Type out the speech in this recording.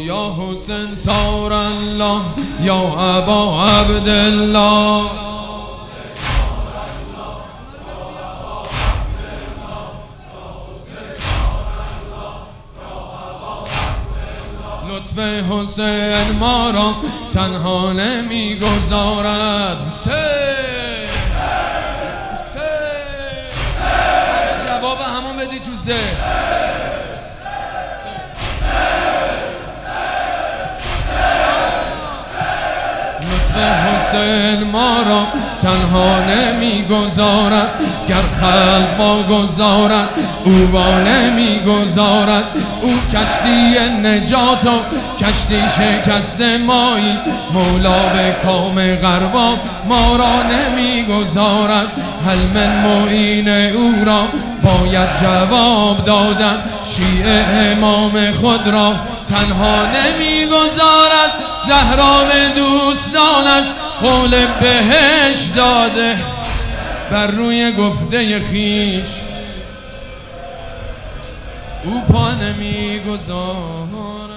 یا حسین صار الله یا ابا عبدالله لطف حسین ما را تنها نمیگذارد. حسین حسین جواب همون بدی تو ذهن. حسین ما را تنها نمیگذارد، گر خلق با گذارد او با نمیگذارد. او کشتی نجات و کشتی شکست مایی، مولا به کام غربا ما را نمیگذارد. هل من معین او را باید جواب دادن، شیعه امام خود را تنها نمیگذارد. زهرا به دوستانش قول بهش داده، بر روی گفته خیش او پا نمیگذارد.